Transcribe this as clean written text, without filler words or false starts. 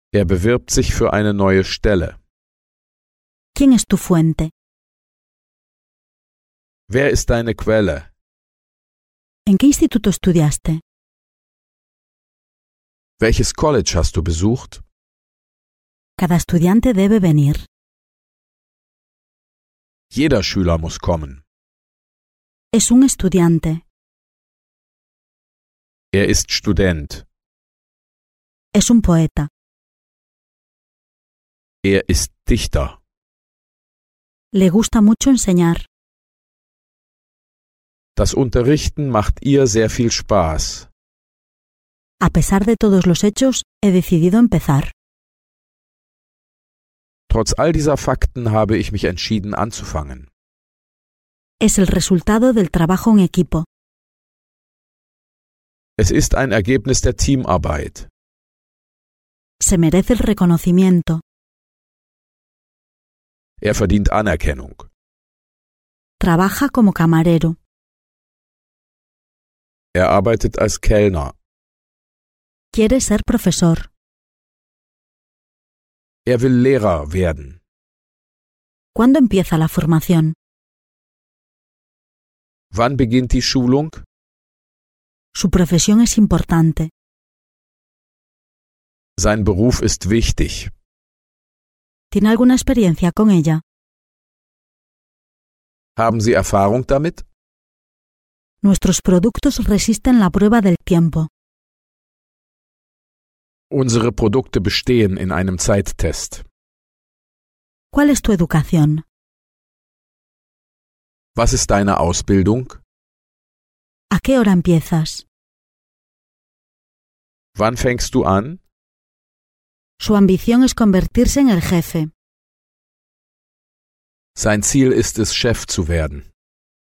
Er bewirbt sich für eine neue Stelle. ¿Quién es tu fuente? Wer ist deine Quelle? ¿En qué instituto estudiaste? Welches College hast du besucht? Cada estudiante debe venir. Jeder Schüler muss kommen. Es un estudiante. Er ist Student. Es un poeta. Er ist Dichter. Le gusta mucho enseñar. Das Unterrichten macht ihr sehr viel Spaß. A pesar de todos los hechos, he decidido empezar. Trotz all dieser Fakten habe ich mich entschieden anzufangen. Es el resultado del trabajo en equipo. Es ist ein Ergebnis der Teamarbeit. Se merece el reconocimiento. Er verdient Anerkennung. Trabaja como camarero. Er arbeitet als Kellner. Quiere ser profesor. Er will Lehrer werden. ¿Cuándo empieza la formación? Wann beginnt die Schulung? Su profesión es importante. Sein Beruf ist wichtig. ¿Tiene alguna experiencia con ella? Haben Sie Erfahrung damit? Nuestros productos resisten la prueba del tiempo. Unsere Produkte bestehen in einem Zeittest. ¿Cuál es tu educación? Was ist deine Ausbildung? ¿A qué hora empiezas? Wann fängst du an? Su ambición es convertirse en el jefe. Sein Ziel ist es, Chef zu werden.